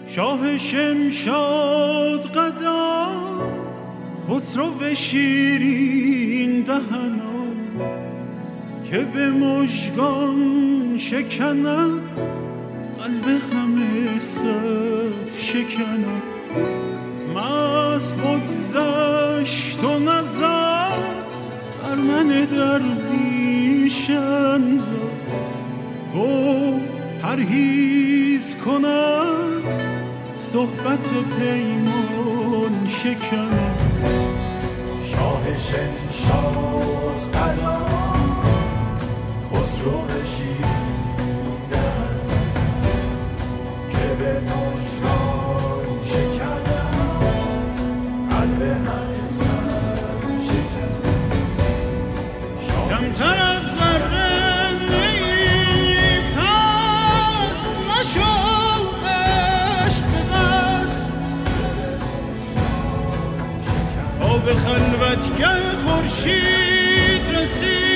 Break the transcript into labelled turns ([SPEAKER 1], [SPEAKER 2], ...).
[SPEAKER 1] شاه شمشاد قدا خسرو شیرین دهنا که به مژگان شکند قلب همه صف شکند مست بگذشت و نظر بر من درویشند گفت پرهیز کن از صحبت پیمان شکن
[SPEAKER 2] شاه شمشاد قلا خسرو شیرین که به مژگان شکند قلب همه صف شکند
[SPEAKER 1] کمتر از ذره نیست مشو عشق بغز تا به خلوتگه خورشید رسید